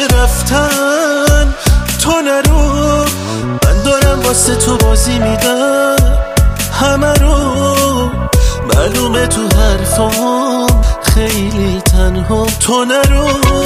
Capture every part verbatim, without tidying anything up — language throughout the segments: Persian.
رفتن تو نرو، من دارم واسه تو بازی میدم همه رو. معلومه تو حرفام خیلی تنها تو نرو.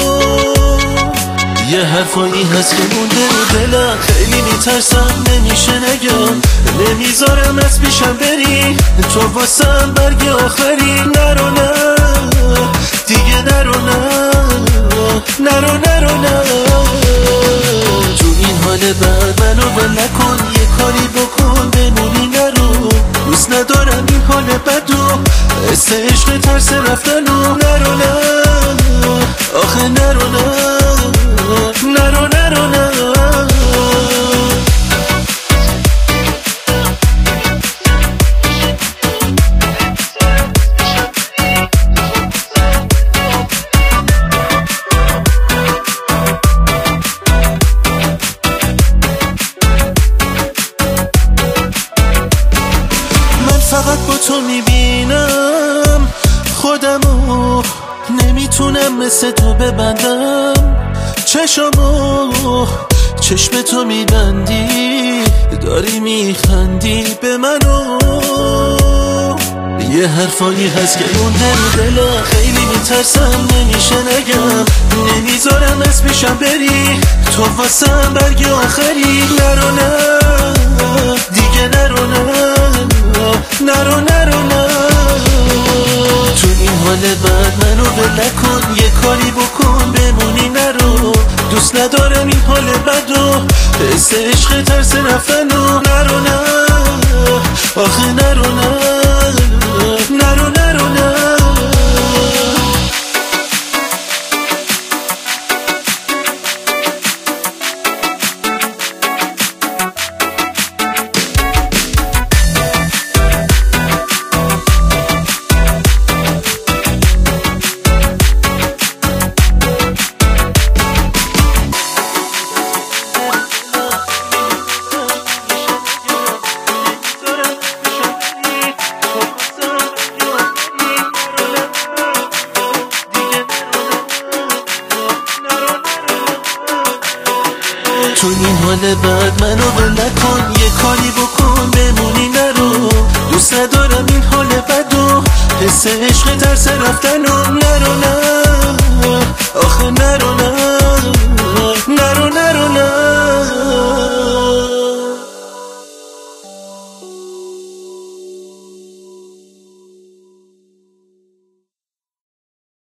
یه حرفایی هست که مونده رو دلم، خیلی میترسم نمیشه نگم، نمیذارم از پیشم بری تو واسم برگ آخری. نرو نه دیگه، نرو نه نرو نرو نه. تو این حال بعد منو ول نکن، یه کاری بکن بمونی. نرو دوست ندارم این حال بدو، حس عشق ترس رفتنو. نرو نه آخه نرو نه نرو نرو نه. من فقط با تو میبینم خودمو، نمیتونم مثل تو ببندم چشمو. چشم تو میبندی داری میخندی به منو. یه حرفایی هست که مونده رو دلم، خیلی میترسم نمیشه نگم، نمیذارم از پیشم بری تو واسم برگ آخری. نرو نه دیگه، نرو نه نرو نرو نه. تو این حال بعد منو ول نکن، یه کاری بکن بمونی. نرو دوست ندارم این حال بدو، حس عشق ترس رفتنو. نرو نه آخه نرو نه نرو نرو نه. تو این حال بعد منو ول نکن، یه کاری بکن بمونی. نرو دوست ندارم این حال بدو، حس عشق ترس رفتنو. نرو نه